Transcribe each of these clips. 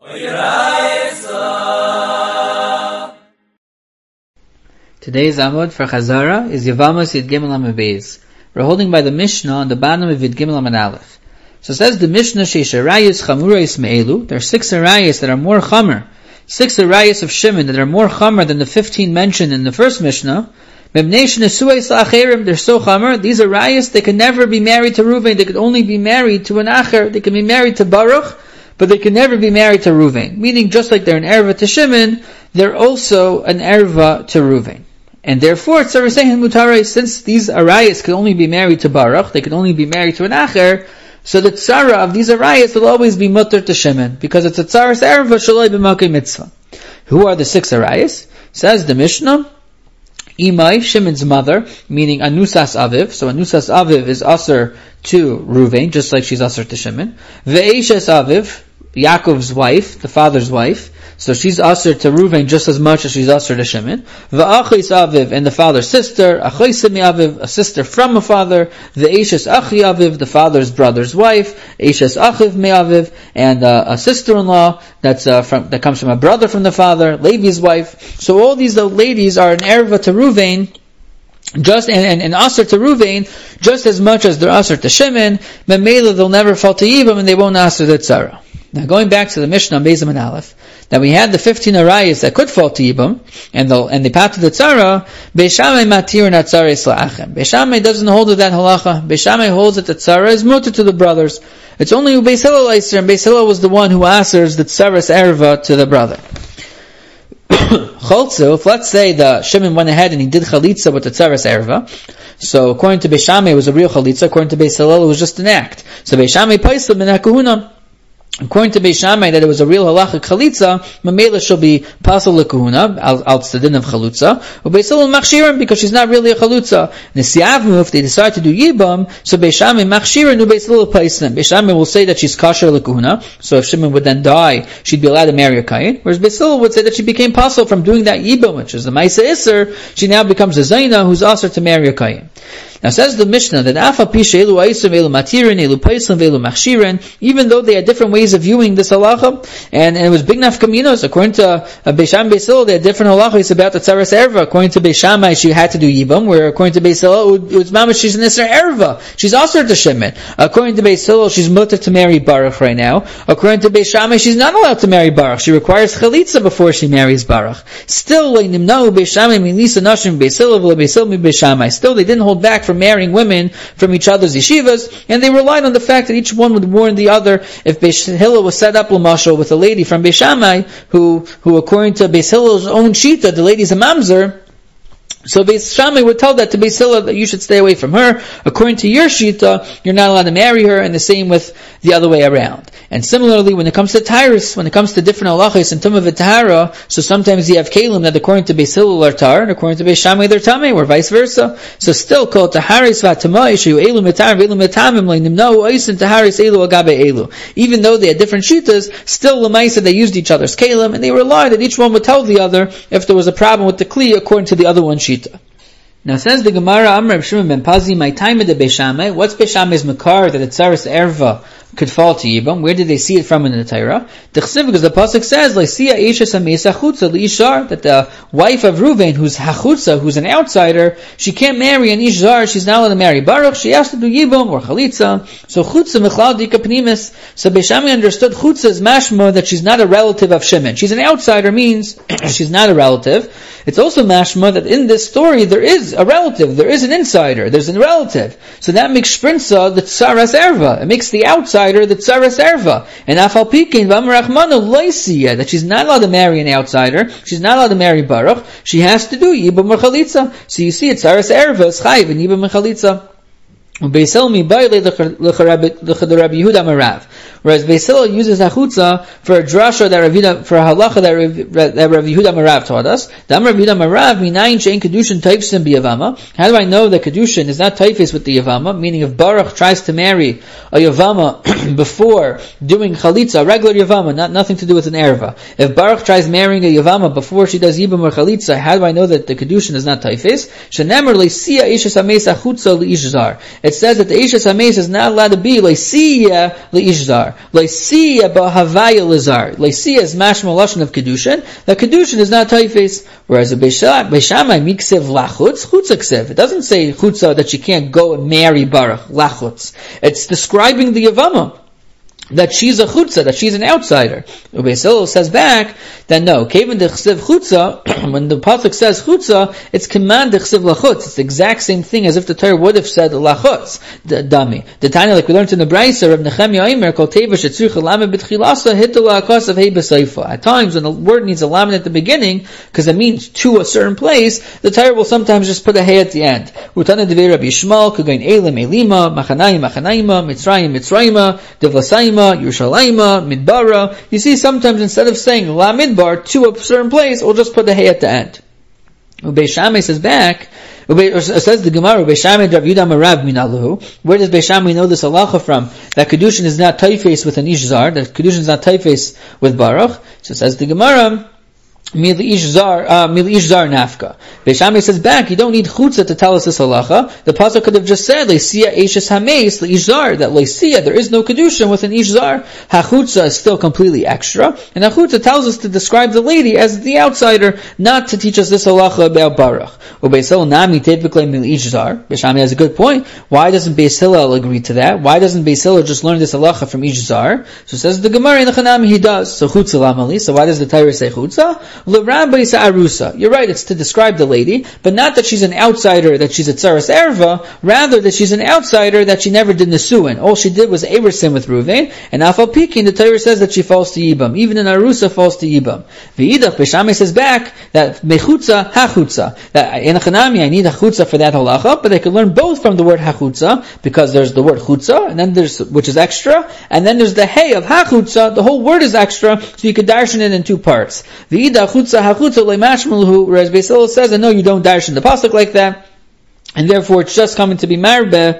Today's Amud for Chazara is Yevamos Yid Gimel Amud Beis. We're holding by the Mishnah on the bottom of Yid Gimel Amud Aleph. So it says the Mishnah, Sheish Arayos Chamurais Me'elu. There are 6 Arayos that are more Chamer. 6 Arayos of Shimon that are more Chamer than the 15 mentioned in the first Mishnah. They're so Chamer. These Arayos, they can never be married to Ruvain. They could only be married to an Acher. They can be married to Baruch, but they can never be married to Ruvain. Meaning, just like they're an erva to Shimon, they're also an erva to Ruvain. And therefore, Tzara saying Mutaray, since these Arayos can only be married to Baruch, they can only be married to an Acher, so the Tzara of these Arayos will always be Mutter to Shimon, because it's a Tzaras erva Shaloi b'Makei Mitzvah. Who are the 6 Arayos? Says the Mishnah, Imai, Shimon's mother, meaning Anusas Aviv. So Anusas Aviv is Aser to Ruvain, just like she's Aser to Shimon. Ve'eshes Aviv, Yaakov's wife, the father's wife. So she's Aser to Ruvain just as much as she's Aser to Shimon. Ve'achis Aviv, and the father's sister. Achois mi Aviv, a sister from a father. Ve'eshes Achi Aviv, the father's brother's wife. Eshes Achiv mi Aviv, and a sister-in-law that comes from a brother from the father. Levi's wife. So all these ladies are an erva to Ruvain, just and Aser to Ruvain, just as much as they're Aser to Shimon. Memela, they'll never fall to Yibam, and they won't Aser the Tzara. Now going back to the Mishnah on Beis Amud Aleph, that we had the 15 Arayos that could fall to Yibam, and they path to the Tzara. Beis Shammai matir natzares la'achem. Beis Shammai doesn't hold with that halacha. Beis Shammai holds that the Tzara is mutter to the brothers. It's only Beis Hillel Eiser, and Beis Hillel was the one who asers the Tzaras erva to the brother. Choltzu, if let's say the Shimon went ahead and he did chalitza with the Tzaras erva, so according to Beis Shammai it was a real chalitza, according to Beis Hillel it was just an act. So Beis Shammai paisel min hakahuna. According to Beis Shammai, that it was a real halachic chalitza, Mamela shall be pasal lekahuna, al tzadin of chalutza, or Beis Hillel machshirim, because she's not really a chalutza. Nesiavnu, if they decide to do yibam, so Beis Shammai machshirim, nu Beis Hillel paislim. Beis Shammai will say that she's kasher lekahuna, so if Shimon would then die, she'd be allowed to marry a kayin, whereas Beis Hillel would say that she became pasal from doing that yibam, which is the Maisa Isser, she now becomes a Zaina who's asked to marry a kayin. Now says the Mishnah that Afa Pisha Elu Aisim Elu Matirin Elu Paislim Elu Machshirin, even though they had different ways of viewing this halacha, and it was big nafkaminos. According to Beis Shammai Beis Hillel, they had different halachas about the Tzaras erva. According to Beis Shammai, she had to do yibam, where according to Beis Hillel, it was mamash, she's an Isser erva. She's also to Shimon. According to Beis Hillel, she's mutter to marry Baruch right now. According to Beis Shammai, she's not allowed to marry Baruch. She requires chalitza before she marries Baruch. Still, Nimnau Beis Shammai Milisa Nashim Beis Hillel Beis Hillel Beis Shammai. Still, they didn't hold back from marrying women from each other's yeshivas, and they relied on the fact that each one would warn the other. If Beis Hillel was set up l'mashal with a lady from Beis Shammai, who according to Beis Hillel's own shita, the lady's a mamzer, so Beis Shammai would tell that to Beis Hillel that you should stay away from her. According to your shita, you're not allowed to marry her, and the same with the other way around. And similarly, when it comes to Tyrus, when it comes to different halachas and Tumah v'Tahara, so sometimes you have Kalim that according to Beis Hillel are tar, and according to Beis Shammai they're tamei, or vice versa. So still called Taharis v'Tamai, Sheyu Elu Metar v'Elu Metamim le'Nimnau Oisin Taharis Elu Agabe Elu. Even though they had different shitas, still Lamaisa they used each other's Kalim, and they relied that each one would tell the other if there was a problem with the Kli according to the other one's shita. Now says the Gemara, Amr Shimon ben Pazi, my time of the Beis Shammai. What's Beis Shammai's makar that the Tzaras erva could fall to Yibam? Where did they see it from in the Torah? Because the pasuk says, "Leisia Eishes Hameis Hachutza Liishar," that the wife of Ruvain, who's Hachutza, who's an outsider, she can't marry an Ishzar. She's not allowed to marry Baruch. She has to do Yibam or Chalitza. So Chutza Mechlal Dika Pnimis. So Beis Shammai understood Chutza is mashma that she's not a relative of Shimon. She's an outsider means she's not a relative. It's also mashma that in this story there is a relative, there is an insider, there's a relative. So that makes Shprinza the Tzaras erva. It makes the outsider the Tzaras erva. And Afal Pikin V'Amrachmanu Loisiya, that she's not allowed to marry an outsider, she's not allowed to marry Baruch, she has to do Yibam or Chalitza. So you see, Tzaras erva is chayiv in Yibam and Chalitza. Beis Hillel Rabbi Yehuda Marav. Whereas Beis Hillel uses hachutza for a drasha for a halacha that Rabbi Yehuda Marav taught us. Dam Rabbi Yehuda Marav minayin shein kedushin taifsim b'yavama. How do I know that kedushin is not taifis with the yavama? Meaning, if Baruch tries to marry a yavama before doing chalitza, a regular yavama, nothing to do with an erva. If Baruch tries marrying a yavama before she does yibam or chalitza, how do I know that the kedushin is not taifis? Shenemer leisiya ishes hameis hachutza liishzar. it says that the Ishes HaMeis is not allowed to be Leisiya Leishzar. Leisiya B'Havaya Lizar. Leisiya is mashma lashon of Kedushin. The Kedushin is not Taifes. Whereas the Beishamai Miksev Lachutz, Chutza Ksev. It doesn't say Chutza that she can't go and marry Baruch, Lachutz. It's describing the Yavama, that she's a chutza, that she's an outsider. Beis Hillel says back that no, Kevin dechsev chutza, when the pasuk says chutza, it's command dechsev lachutz. It's the exact same thing as if the Torah would have said lachutz, dummy. The Tanya, like we learned in the Brayso, Reb Nechemia Omer, kol teva shetzricha lamed b'tchilasa, hitala akas of hei b'seifa. At times, when the word needs a lamed at the beginning, because it means to a certain place, the Torah will sometimes just put a hey at the end. Utana devei Rabbi Yishmael, kagain elim elima, machanayim machanayima, mitzrayim mitzrayima, devlasayim, Yerushalayim, Midbara. You see, sometimes instead of saying La Midbar to a certain place, we'll just put the hey at the end. Beis Shammai says back, says the Gemara, Beis Shammai Rav Yudah Marav Minalahu. Where does Beis Shammai know this halacha from? That Kedushin is not taifes with an Ishzar, that Kedushin is not taifes with Baruch. So says the Gemara, Mil Ishzar nafka. Beis Shammai says back, you don't need chutza to tell us this halacha. The pasuk could have just said, Leisiya Eishes HaMeis, Leishzar, that Leisiya, there is no kedushin with an Ishzar. HaChutza is still completely extra. And HaChutza tells us to describe the lady as the outsider, not to teach us this halacha about Baruch. Beis Hillel Nami typically Mil Ishzar. Beis Shammai has a good point. Why doesn't Beis Hillel agree to that? Why doesn't Beis Hillel just learn this halacha from Ishzar? So says the Gemara in the Chanami, he does. So chutza lamali. So why does the Torah say chutza? L'rabbi sa'arusa. You're right, it's to describe the lady, but not that she's an outsider, that she's a tzaras erva, rather that she's an outsider that she never did nesuin. All she did was eversin with Ruvain, and afal pikin, the Torah says that she falls to Yibam. Even an arusa falls to Yibam. V'idach, Beis Shammai says back, that mechutza, hachutza. That in a chanami, I need a chutza for that halacha, but I can learn both from the word hachutza, because there's the word chutza, and then there's, which is extra, and then there's the hey of hachutza, the whole word is extra, so you could darshan it in two parts. V'idach chutza, hachutza le'mashmalu, whereas Beis Hillel says, no, you don't darshan the pasuk like that, and therefore it's just coming to be marbe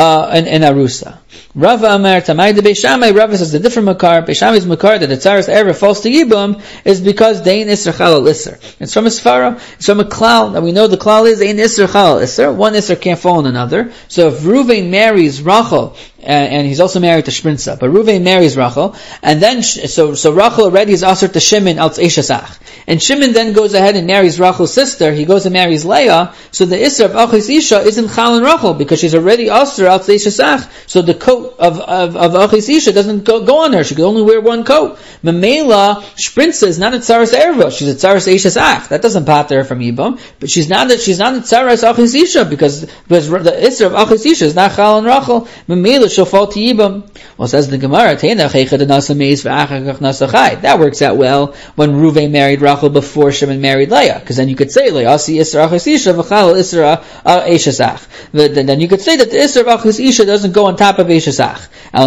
in arusa. Rava Amar Tamai de Beis Shammai. Rava says the different makar. Beis Shammai's makar that the tzaras erva falls to Yibam is because dein isser chalal isser. It's from a svara. It's from a klal. Now we know the klal is ein isser chalal isser. One isser can't fall on another. So if Ruvain marries Rachel, and he's also married to Shprinza, but Ruvain marries Rachel, and then so Rachel already is aser to Shimon al Eishasach, and Shimon then goes ahead and marries Rachel's sister. He goes and marries Leah. So the isser of Achis Isha isn't chal and Rachel because she's already aser al Eishasach. So the coat of Achis Isha doesn't go on her. She could only wear one coat. Mamela Shprinza is not a tzaras erva. She's a tzaras Eishasach. That doesn't pater her from Yibam. But she's not a tzaras Achis Isha because the isser of Achis Isha is not chal and Rachel. Mamela she'll fall to Yibam. Well, says the Gemara, that works out well when Ruvain married Rachel before Shimon married Leah, because then you could say, then you could say that the Isra of Achis Isha doesn't go on top of Eishasach.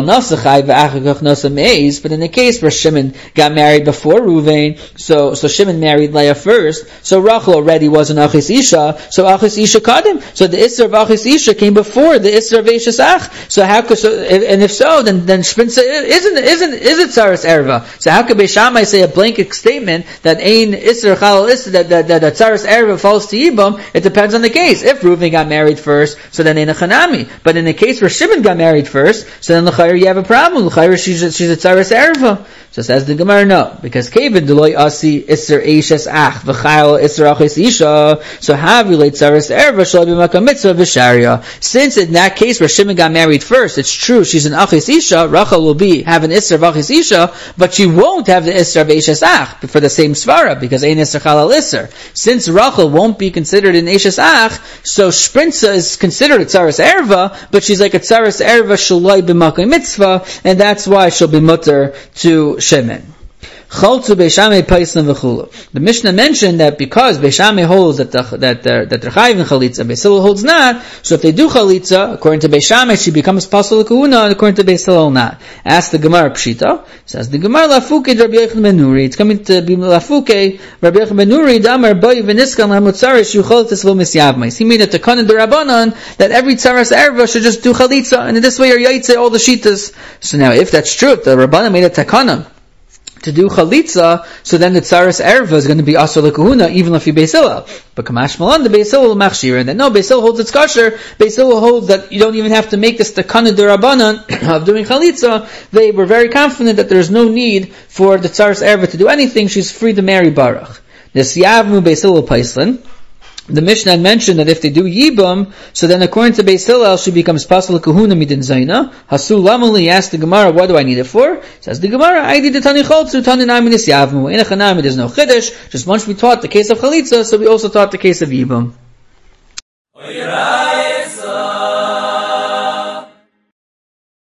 But in the case where Shimon got married before Ruvain, so Shimon married Leah first, so Rachel already was an Achis Isha, so Achis Isha Kadim. So the Isra of Achis Isha came before the Isra of Eishasach. So how could, and if so, then Shprinza isn't tzaras erva. So how could Beis Shammai say a blanket statement that ein isser chalal isser, that tzaras erva falls to Yibam? It depends on the case. If Reuven got married first, so then ein a chanami. But in the case where Shimon got married first, so then l'chayr you have a problem. L'chayr she's a tzaras erva. So says the Gemara, no, because Kevin deloy asi isser eishes ach v'chayl isser achis isha. So havulate tzaras erva shall be makam mitzvah v'sharia. Since in that case where Shimon got married first, it's true she's an achis isha. Rachel will have an isser of achis isha, but she won't have the isser of eishes ach for the same svara because ein isser chalal isser. Since Rachel won't be considered an eishes ach, so Shprinza is considered a tzaras erva, but she's like a tzaras erva shaloi b'makam mitzvah, and that's why she'll be mutter to Shimon. The Mishnah mentioned that because Beis Shammai holds that they're chayiv in chalitza, Beis Hillel holds not. So if they do chalitza, according to Beis Shammai, she becomes pasul l'kahuna, and according to Beis Hillel not. Ask the Gemara Pshita. Says the Gemara lafuke Rabbi Yochanan ben Nuri. It's coming to be lafuke Rabbi Yochanan ben Nuri. Damar boy v'niskan lamutzarish yucholitis lo misyavmais. He made a takanan d'Rabbanan that every tzaras erva should just do chalitza, and in this way are yaitze all the shitas. So now, if that's true, if the Rabbanan made a takanan to do chalitza, so then the tzaras erva is going to be asur lekahuna, even if you Beis Hillel. But Kamash Malan, the Beis Hillel machshir, and then no, Beis Hillel holds it's kosher. Beis Hillel holds that you don't even have to make this takana d'Rabbanan of doing chalitza. They were very confident that there's no need for the tzaras erva to do anything. She's free to marry Baruch. The Siyavnu Beis Hillel Paislin. The Mishnah had mentioned that if they do Yibam, so then according to Beis Hillel, she becomes Pasal Kahuna Midin Zaina. Hasu Lamali asked the Gemara, what do I need it for? Says the Gemara, I did the Tani Choltzu, Tani Naminis Yavmu. In a Chanami, there's no Chiddush. Just once we taught the case of Chalitza, so we also taught the case of Yibam.